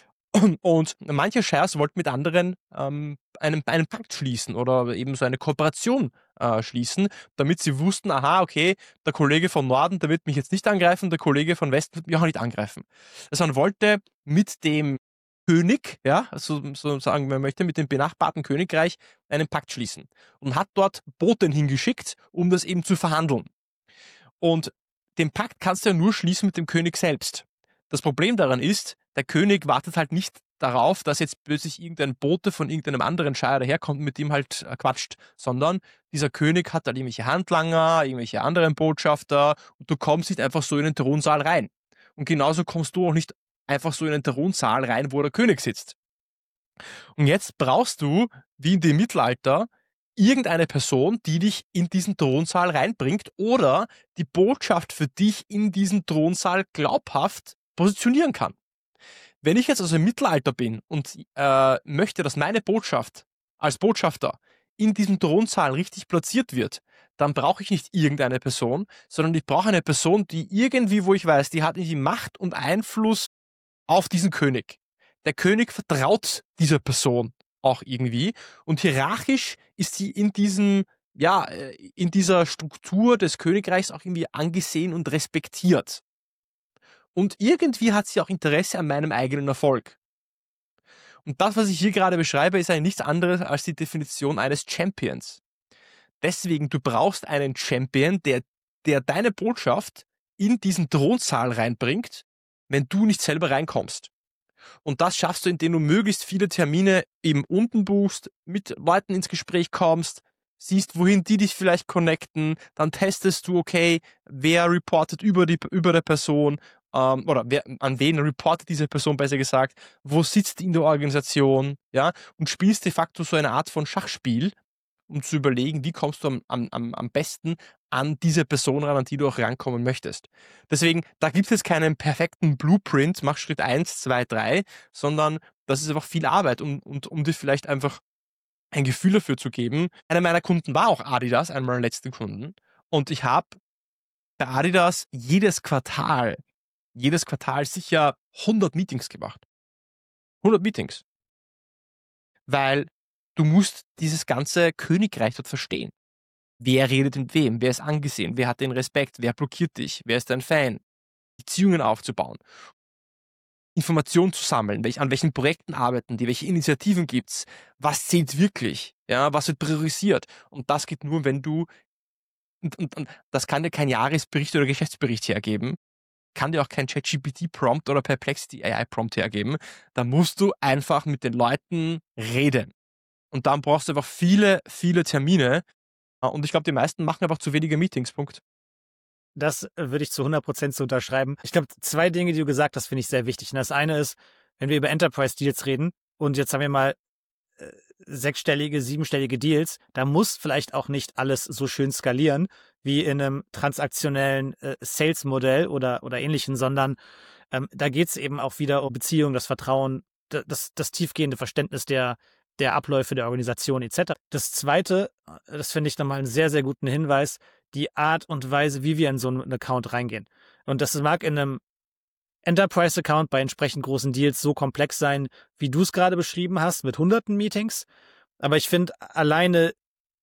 Und manche Shires wollten mit anderen ähm, einen, einen Pakt schließen oder eben so eine Kooperation äh, schließen, damit sie wussten, aha, okay, der Kollege vom Norden, der wird mich jetzt nicht angreifen, der Kollege von Westen wird mich auch nicht angreifen. Also man wollte mit dem König, ja, so, so sagen man möchte, mit dem benachbarten Königreich einen Pakt schließen und hat dort Boten hingeschickt, um das eben zu verhandeln. Und den Pakt kannst du ja nur schließen mit dem König selbst. Das Problem daran ist, der König wartet halt nicht darauf, dass jetzt plötzlich irgendein Bote von irgendeinem anderen Shire daherkommt und mit ihm halt äh, quatscht, sondern dieser König hat halt irgendwelche Handlanger, irgendwelche anderen Botschafter und du kommst nicht einfach so in den Thronsaal rein. Und genauso kommst du auch nicht einfach so in den Thronsaal rein, wo der König sitzt. Und jetzt brauchst du, wie in dem Mittelalter, irgendeine Person, die dich in diesen Thronsaal reinbringt oder die Botschaft für dich in diesen Thronsaal glaubhaft positionieren kann. Wenn ich jetzt also im Mittelalter bin und äh, möchte, dass meine Botschaft als Botschafter in diesem Thronsaal richtig platziert wird, dann brauche ich nicht irgendeine Person, sondern ich brauche eine Person, die irgendwie, wo ich weiß, die hat irgendwie Macht und Einfluss auf diesen König. Der König vertraut dieser Person auch irgendwie und hierarchisch ist sie in diesem, ja, in dieser Struktur des Königreichs auch irgendwie angesehen und respektiert. Und irgendwie hat sie auch Interesse an meinem eigenen Erfolg. Und das, was ich hier gerade beschreibe, ist eigentlich nichts anderes als die Definition eines Champions. Deswegen, du brauchst einen Champion, der, der deine Botschaft in diesen Thronsaal reinbringt, wenn du nicht selber reinkommst. Und das schaffst du, indem du möglichst viele Termine eben unten buchst, mit Leuten ins Gespräch kommst, siehst, wohin die dich vielleicht connecten, dann testest du, okay, wer reportet über die über der Person, ähm, oder wer, an wen reportet diese Person besser gesagt, wo sitzt die in der Organisation, ja, und spielst de facto so eine Art von Schachspiel, um zu überlegen, wie kommst du am, am, am besten an diese Person ran, an die du auch rankommen möchtest. Deswegen, da gibt es keinen perfekten Blueprint, mach Schritt eins, zwei, drei, sondern das ist einfach viel Arbeit, um, und, um dir vielleicht einfach ein Gefühl dafür zu geben. Einer meiner Kunden war auch Adidas, einer meiner letzten Kunden. Und ich habe bei Adidas jedes Quartal, jedes Quartal sicher hundert Meetings gemacht. hundert Meetings. Weil du musst dieses ganze Königreich dort verstehen. Wer redet mit wem? Wer ist angesehen? Wer hat den Respekt? Wer blockiert dich? Wer ist dein Fan? Beziehungen aufzubauen. Informationen zu sammeln, welch, an welchen Projekten arbeiten die, welche Initiativen gibt's, was zählt wirklich, ja, was wird priorisiert. Und das geht nur, wenn du, und, und, und das kann dir kein Jahresbericht oder Geschäftsbericht hergeben, kann dir auch kein ChatGPT-Prompt oder Perplexity A I-Prompt hergeben. Da musst du einfach mit den Leuten reden. Und dann brauchst du einfach viele, viele Termine. Und ich glaube, die meisten machen einfach zu wenige Meetings, Punkt. Das würde ich zu hundert Prozent so unterschreiben. Ich glaube, zwei Dinge, die du gesagt hast, finde ich sehr wichtig. Und das eine ist, wenn wir über Enterprise-Deals reden, und jetzt haben wir mal äh, sechsstellige, siebenstellige Deals, da muss vielleicht auch nicht alles so schön skalieren wie in einem transaktionellen äh, Sales-Modell oder, oder ähnlichen, sondern ähm, da geht es eben auch wieder um Beziehung, das Vertrauen, das, das tiefgehende Verständnis der, der Abläufe der Organisation et cetera. Das Zweite, das finde ich nochmal einen sehr, sehr guten Hinweis, die Art und Weise, wie wir in so einen Account reingehen. Und das mag in einem Enterprise-Account bei entsprechend großen Deals so komplex sein, wie du es gerade beschrieben hast, mit hunderten Meetings. Aber ich finde, alleine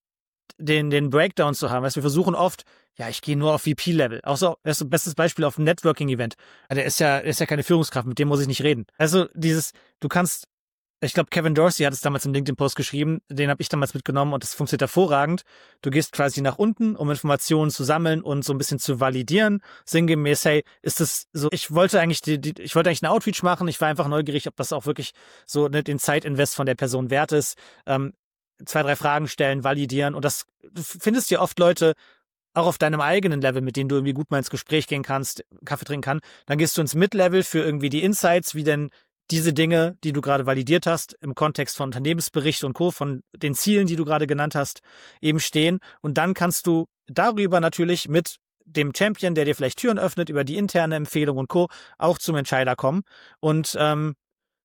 den, den Breakdown zu haben, weißt, wir versuchen oft, ja, ich gehe nur auf V P-Level. Auch so, weißt du, bestes Beispiel auf ein Networking-Event. Der ist ja, der ist ja keine Führungskraft, mit dem muss ich nicht reden. Also dieses, du kannst, ich glaube, Kevin Dorsey hat es damals im LinkedIn-Post geschrieben, den habe ich damals mitgenommen und das funktioniert hervorragend. Du gehst quasi nach unten, um Informationen zu sammeln und so ein bisschen zu validieren. Sinngemäß, hey, ist das so, ich wollte eigentlich die, die ich wollte eigentlich einen Outreach machen, ich war einfach neugierig, ob das auch wirklich so ne, den Zeitinvest von der Person wert ist. Ähm, zwei, drei Fragen stellen, validieren und das, du findest ja oft Leute, auch auf deinem eigenen Level, mit denen du irgendwie gut mal ins Gespräch gehen kannst, Kaffee trinken kann, dann gehst du ins Mid-Level für irgendwie die Insights, wie denn diese Dinge, die du gerade validiert hast, im Kontext von Unternehmensbericht und Co., von den Zielen, die du gerade genannt hast, eben stehen. Und dann kannst du darüber natürlich mit dem Champion, der dir vielleicht Türen öffnet, über die interne Empfehlung und Co., auch zum Entscheider kommen. Und ähm,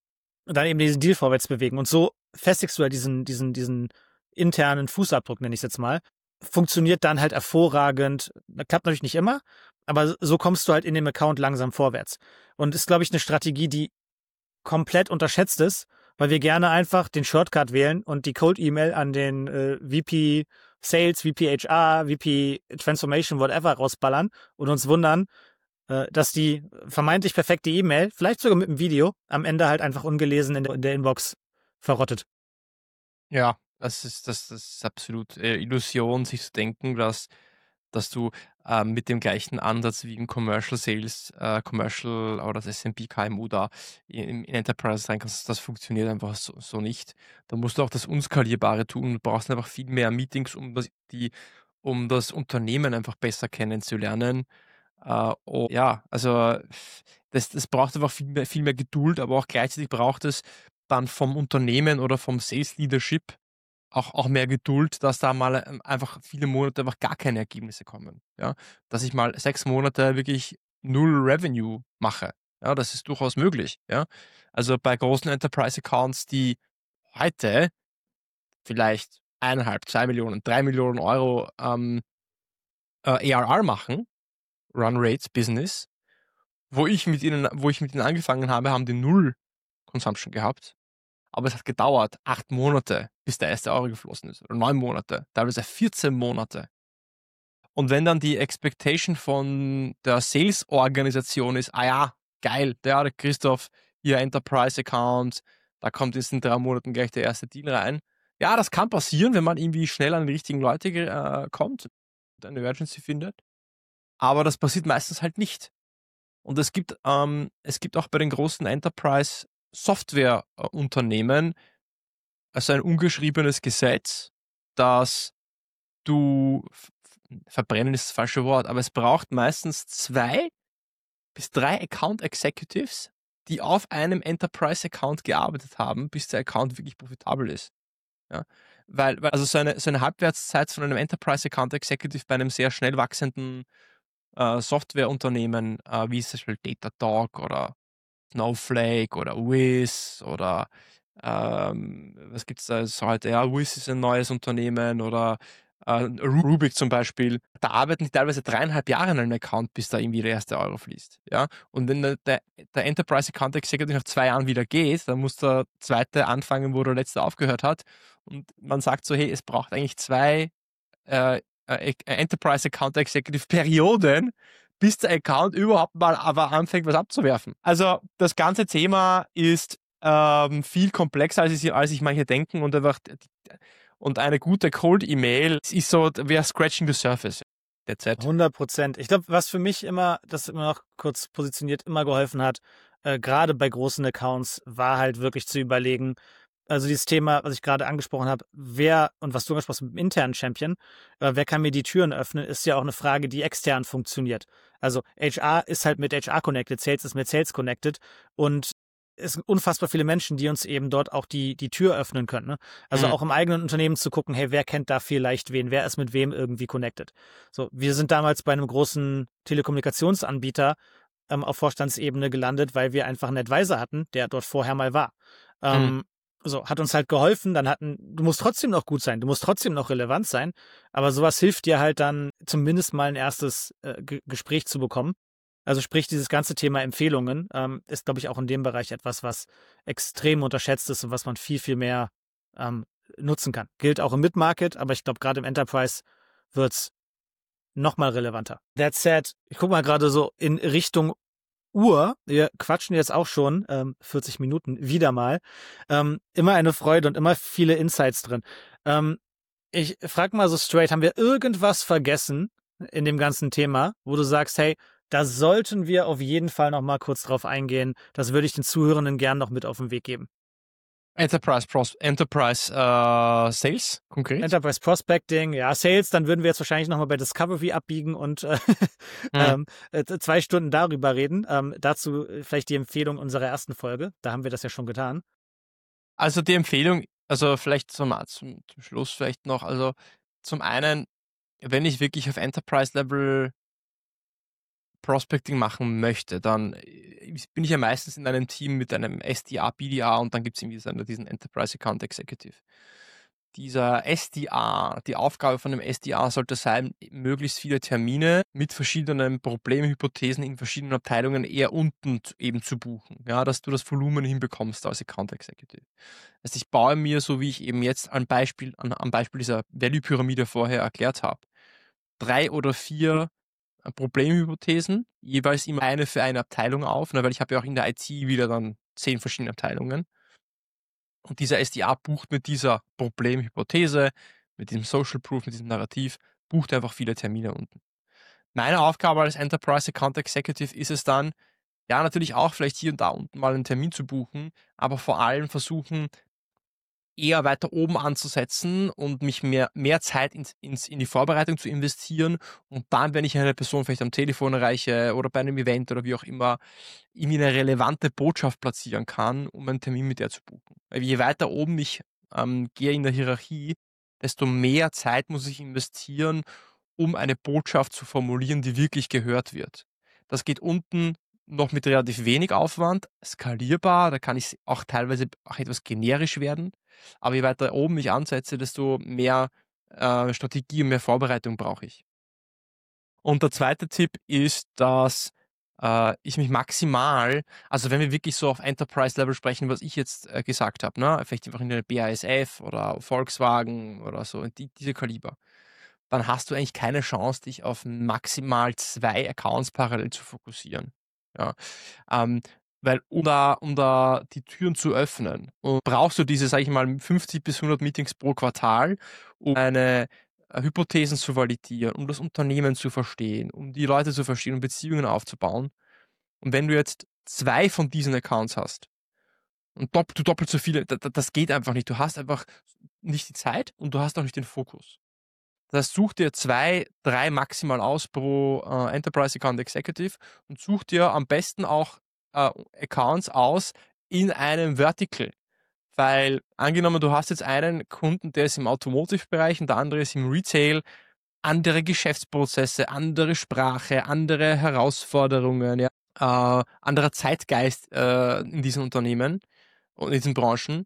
dann eben diesen Deal vorwärts bewegen. Und so festigst du halt diesen, diesen, diesen internen Fußabdruck, nenne ich es jetzt mal. Funktioniert dann halt hervorragend. Klappt natürlich nicht immer, aber so kommst du halt in dem Account langsam vorwärts. Und ist, glaube ich, eine Strategie, die komplett unterschätzt ist, weil wir gerne einfach den Shortcut wählen und die Cold-E-Mail an den äh, V P Sales, V P H R, V P Transformation, whatever rausballern und uns wundern, äh, dass die vermeintlich perfekte E-Mail, vielleicht sogar mit einem Video, am Ende halt einfach ungelesen in der, in der Inbox verrottet. Ja, das ist, das, das ist absolut äh, Illusion, sich zu denken, dass, dass du äh, mit dem gleichen Ansatz wie im Commercial Sales, äh, Commercial oder das S M P K M U da in, in Enterprise sein kannst. Das funktioniert einfach so, so nicht. Da musst du auch das Unskalierbare tun. Du brauchst einfach viel mehr Meetings, um das, die, um das Unternehmen einfach besser kennenzulernen. Äh, oh, ja, also das, das braucht einfach viel mehr, viel mehr Geduld, aber auch gleichzeitig braucht es dann vom Unternehmen oder vom Sales Leadership auch, auch mehr Geduld, dass da mal ähm, einfach viele Monate einfach gar keine Ergebnisse kommen. Ja? Dass ich mal sechs Monate wirklich null Revenue mache. Ja, das ist durchaus möglich. Ja? Also bei großen Enterprise-Accounts, die heute vielleicht eineinhalb, zwei Millionen, drei Millionen Euro ähm, äh, A R R machen, Run Rates Business, wo ich mit ihnen, wo ich mit ihnen angefangen habe, haben die null Consumption gehabt. Aber es hat gedauert, acht Monate, bis der erste Euro geflossen ist. Oder neun Monate, teilweise vierzehn Monate. Und wenn dann die Expectation von der Sales-Organisation ist, ah ja, geil, der, der Christoph, ihr Enterprise-Account, da kommt jetzt in drei Monaten gleich der erste Deal rein. Ja, das kann passieren, wenn man irgendwie schnell an die richtigen Leute äh, kommt und eine Urgency findet. Aber das passiert meistens halt nicht. Und es gibt, ähm, es gibt auch bei den großen Enterprise-Software-Unternehmen also ein ungeschriebenes Gesetz, dass du, verbrennen ist das falsche Wort, aber es braucht meistens zwei bis drei Account Executives, die auf einem Enterprise-Account gearbeitet haben, bis der Account wirklich profitabel ist. Ja? Weil, weil also so eine, so eine Halbwertszeit von einem Enterprise-Account Executive bei einem sehr schnell wachsenden äh, Softwareunternehmen, äh, wie zum Beispiel Datadog oder Snowflake oder Wiz oder ähm, was gibt es da jetzt heute? Ja, Wiz ist ein neues Unternehmen oder äh, Rubik zum Beispiel. Da arbeiten die teilweise dreieinhalb Jahre an einem Account, bis da irgendwie der erste Euro fließt. Ja? Und wenn der, der, der Enterprise Account Executive nach zwei Jahren wieder geht, dann muss der zweite anfangen, wo der letzte aufgehört hat. Und man sagt so, hey, es braucht eigentlich zwei äh, äh, Enterprise Account Executive Perioden, bis der Account überhaupt mal aber anfängt, was abzuwerfen. Also das ganze Thema ist ähm, viel komplexer, als ich, als ich manche denken und einfach und eine gute Cold-E-Mail ist so, we are scratching the surface. That's it. hundert Prozent. Ich glaube, was für mich immer, das immer noch kurz positioniert, immer geholfen hat, äh, gerade bei großen Accounts, war halt wirklich zu überlegen, also dieses Thema, was ich gerade angesprochen habe, wer, und was du angesprochen hast mit dem internen Champion, äh, wer kann mir die Türen öffnen, ist ja auch eine Frage, die extern funktioniert. Also H R ist halt mit H R connected, Sales ist mit Sales connected und es sind unfassbar viele Menschen, die uns eben dort auch die, die Tür öffnen können. Ne? Also Mhm. auch im eigenen Unternehmen zu gucken, hey, wer kennt da vielleicht wen, wer ist mit wem irgendwie connected. So, wir sind damals bei einem großen Telekommunikationsanbieter ähm, auf Vorstandsebene gelandet, weil wir einfach einen Advisor hatten, der dort vorher mal war. Ähm, Mhm. So, hat uns halt geholfen, dann hatten, du musst trotzdem noch gut sein, du musst trotzdem noch relevant sein, aber sowas hilft dir halt dann zumindest mal ein erstes äh, G- Gespräch zu bekommen. Also sprich, dieses ganze Thema Empfehlungen ähm, ist, glaube ich, auch in dem Bereich etwas, was extrem unterschätzt ist und was man viel, viel mehr ähm, nutzen kann. Gilt auch im Mid-Market, aber ich glaube, gerade im Enterprise wird's noch mal relevanter. That said, ich gucke mal gerade so in Richtung Uhr. Wir quatschen jetzt auch schon ähm, vierzig Minuten wieder mal. Ähm, immer eine Freude und immer viele Insights drin. Ähm, ich frage mal so straight, haben wir irgendwas vergessen in dem ganzen Thema, wo du sagst, hey, da sollten wir auf jeden Fall noch mal kurz drauf eingehen. Das würde ich den Zuhörenden gern noch mit auf den Weg geben. Enterprise, Pros Enterprise äh, Sales konkret? Enterprise Prospecting, ja, Sales, dann würden wir jetzt wahrscheinlich nochmal bei Discovery abbiegen und äh, Mhm. ähm, äh, zwei Stunden darüber reden. Ähm, dazu vielleicht die Empfehlung unserer ersten Folge. Da haben wir das ja schon getan. Also die Empfehlung, also vielleicht zum, zum, zum Schluss vielleicht noch, also zum einen, wenn ich wirklich auf Enterprise-Level Prospecting machen möchte, dann bin ich ja meistens in einem Team mit einem S D R, B D R und dann gibt es irgendwie so einen, diesen Enterprise Account Executive. Dieser S D R, die Aufgabe von dem S D R sollte sein, möglichst viele Termine mit verschiedenen Problemhypothesen in verschiedenen Abteilungen eher unten eben zu buchen, ja, dass du das Volumen hinbekommst als Account Executive. Also ich baue mir, so wie ich eben jetzt am Beispiel, am Beispiel dieser Value-Pyramide vorher erklärt habe, drei oder vier Problemhypothesen, jeweils immer eine für eine Abteilung auf, ne, weil ich habe ja auch in der I T wieder dann zehn verschiedene Abteilungen. Und dieser S D R bucht mit dieser Problemhypothese, mit diesem Social Proof, mit diesem Narrativ, bucht einfach viele Termine unten. Meine Aufgabe als Enterprise Account Executive ist es dann, ja, natürlich auch vielleicht hier und da unten mal einen Termin zu buchen, aber vor allem versuchen, eher weiter oben anzusetzen und mich mehr, mehr Zeit ins, ins, in die Vorbereitung zu investieren und dann, wenn ich eine Person vielleicht am Telefon erreiche oder bei einem Event oder wie auch immer, irgendwie eine relevante Botschaft platzieren kann, um einen Termin mit der zu buchen. Weil je weiter oben ich ähm, gehe in der Hierarchie, desto mehr Zeit muss ich investieren, um eine Botschaft zu formulieren, die wirklich gehört wird. Das geht unten noch mit relativ wenig Aufwand, skalierbar, da kann ich auch teilweise auch etwas generisch werden. Aber je weiter oben ich ansetze, desto mehr äh, Strategie und mehr Vorbereitung brauche ich. Und der zweite Tipp ist, dass äh, ich mich maximal, also wenn wir wirklich so auf Enterprise-Level sprechen, was ich jetzt äh, gesagt habe, ne, vielleicht einfach in der B A S F oder Volkswagen oder so, die, diese Kaliber, dann hast du eigentlich keine Chance, dich auf maximal zwei Accounts parallel zu fokussieren. Ja. Ähm, weil um da, um da die Türen zu öffnen, brauchst du diese, sage ich mal, fünfzig bis hundert Meetings pro Quartal, um eine äh, Hypothesen zu validieren, um das Unternehmen zu verstehen, um die Leute zu verstehen, um Beziehungen aufzubauen. Und wenn du jetzt zwei von diesen Accounts hast und dopp, du doppelt so viele, das, das geht einfach nicht. Du hast einfach nicht die Zeit und du hast auch nicht den Fokus. Das heißt, such dir zwei, drei maximal aus pro äh, Enterprise Account Executive und such dir am besten auch äh, Accounts aus in einem Vertical. Weil angenommen, du hast jetzt einen Kunden, der ist im Automotive-Bereich und der andere ist im Retail, andere Geschäftsprozesse, andere Sprache, andere Herausforderungen, ja, äh, anderer Zeitgeist äh, in diesen Unternehmen und in diesen Branchen.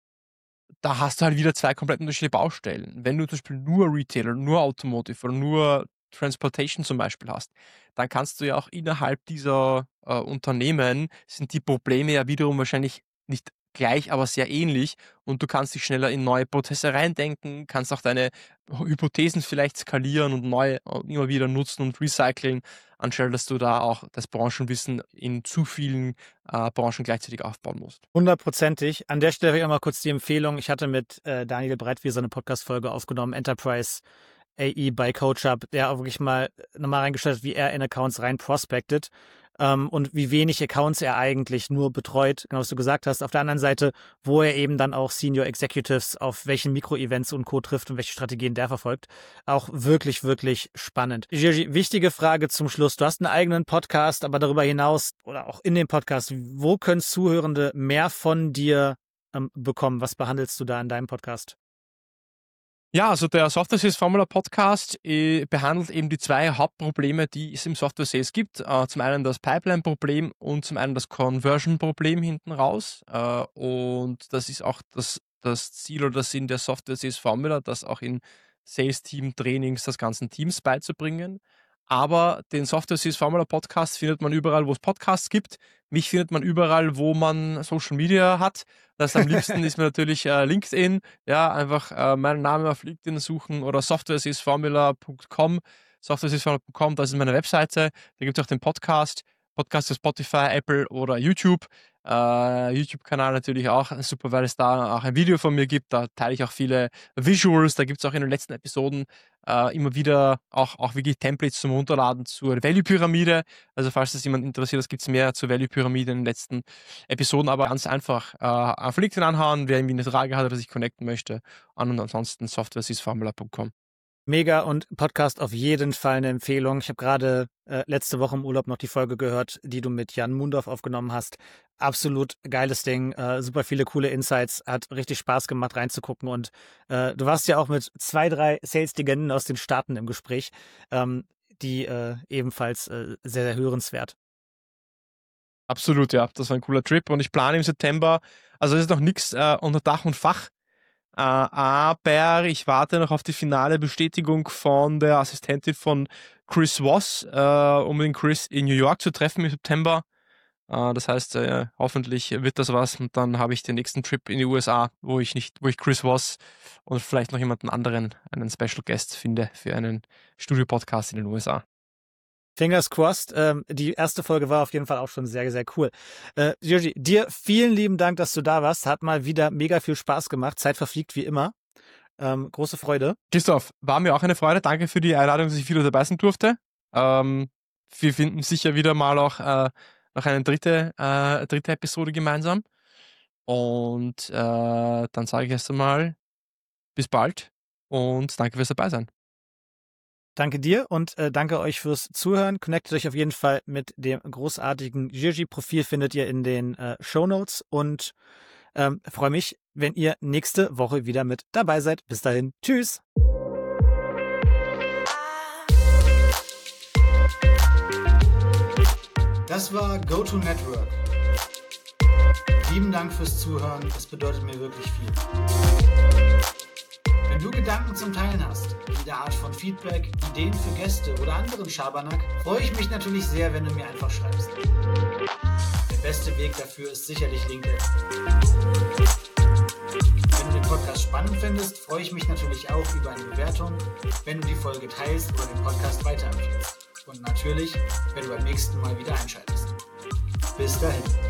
Da hast du halt wieder zwei komplett unterschiedliche Baustellen. Wenn du zum Beispiel nur Retailer, nur Automotive oder nur Transportation zum Beispiel hast, dann kannst du ja auch innerhalb dieser äh, Unternehmen, sind die Probleme ja wiederum wahrscheinlich nicht gleich, aber sehr ähnlich und du kannst dich schneller in neue Prozesse reindenken, kannst auch deine Hypothesen vielleicht skalieren und neu immer wieder nutzen und recyceln, anstelle dass du da auch das Branchenwissen in zu vielen äh, Branchen gleichzeitig aufbauen musst. Hundertprozentig. An der Stelle habe ich auch mal kurz die Empfehlung. Ich hatte mit äh, Daniel Breitwier so eine Podcast-Folge aufgenommen, Enterprise A E bei CoachUp, der auch wirklich mal nochmal reingestellt hat, wie er in Accounts rein prospectet ähm, und wie wenig Accounts er eigentlich nur betreut, genau was du gesagt hast. Auf der anderen Seite, wo er eben dann auch Senior Executives auf welchen Mikro-Events und Co. trifft und welche Strategien der verfolgt. Auch wirklich, wirklich spannend. Gigi, wichtige Frage zum Schluss. Du hast einen eigenen Podcast, aber darüber hinaus oder auch in dem Podcast, wo können Zuhörende mehr von dir ähm, bekommen? Was behandelst du da in deinem Podcast? Ja, also der Software Sales Formula Podcast äh, behandelt eben die zwei Hauptprobleme, die es im Software Sales gibt. Äh, zum einen das Pipeline-Problem und zum einen das Conversion-Problem hinten raus. Äh, und das ist auch das, das Ziel oder der Sinn der Software Sales Formula, das auch in Sales-Team-Trainings das ganzen Teams beizubringen. Aber den Software Sales Formula Podcast findet man überall, wo es Podcasts gibt. Mich findet man überall, wo man Social Media hat. Das am liebsten ist mir natürlich äh, LinkedIn. Ja, einfach äh, meinen Namen auf LinkedIn suchen oder software sales formula punkt com. software sales formula punkt com, das ist meine Webseite. Da gibt es auch den Podcast. Podcast auf Spotify, Apple oder YouTube. Äh, YouTube-Kanal natürlich auch super, weil es da auch ein Video von mir gibt. Da teile ich auch viele Visuals. Da gibt es auch in den letzten Episoden äh, immer wieder auch, auch wirklich Templates zum Runterladen zur Value-Pyramide. Also falls das jemand interessiert, es gibt mehr zur Value-Pyramide in den letzten Episoden. Aber ganz einfach äh, auf LinkedIn anhauen, wer irgendwie eine Frage hat oder sich connecten möchte. An und ansonsten software sales formula punkt com. Mega und Podcast auf jeden Fall eine Empfehlung. Ich habe gerade äh, letzte Woche im Urlaub noch die Folge gehört, die du mit Jan Mundorf aufgenommen hast. Absolut geiles Ding, äh, super viele coole Insights, hat richtig Spaß gemacht reinzugucken und äh, du warst ja auch mit zwei, drei Sales-Legenden aus den Staaten im Gespräch. Ähm, die äh, ebenfalls äh, sehr, sehr hörenswert. Absolut, ja. Das war ein cooler Trip und ich plane im September, also es ist noch nichts äh, unter Dach und Fach, äh, aber ich warte noch auf die finale Bestätigung von der Assistentin von Chris Voss, äh, um den Chris in New York zu treffen im September. Äh, das heißt, äh, hoffentlich wird das was und dann habe ich den nächsten Trip in die U S A, wo ich nicht, wo ich Chris Voss und vielleicht noch jemanden anderen, einen Special Guest finde für einen Studio-Podcast in den U S A. Fingers crossed. Ähm, die erste Folge war auf jeden Fall auch schon sehr, sehr cool. Äh, Jiří, dir vielen lieben Dank, dass du da warst. Hat mal wieder mega viel Spaß gemacht. Zeit verfliegt wie immer. Ähm, große Freude. Christoph, war mir auch eine Freude. Danke für die Einladung, dass ich wieder dabei sein durfte. Ähm, wir finden sicher wieder mal auch äh, noch eine dritte, äh, dritte Episode gemeinsam. Und äh, dann sage ich erst einmal bis bald und danke fürs Dabeisein. Danke dir und äh, danke euch fürs Zuhören. Connectet euch auf jeden Fall mit dem großartigen Jiří-Profil, findet ihr in den äh, Shownotes und ähm, freue mich, wenn ihr nächste Woche wieder mit dabei seid. Bis dahin, tschüss! Das war Go-To Network. Lieben Dank fürs Zuhören, das bedeutet mir wirklich viel. Wenn du Gedanken zum Teilen hast, jede Art von Feedback, Ideen für Gäste oder anderen Schabernack, freue ich mich natürlich sehr, wenn du mir einfach schreibst. Der beste Weg dafür ist sicherlich LinkedIn. Wenn du den Podcast spannend findest, freue ich mich natürlich auch über eine Bewertung, wenn du die Folge teilst oder den Podcast weiterempfiehlst. Und natürlich, wenn du beim nächsten Mal wieder einschaltest. Bis dahin.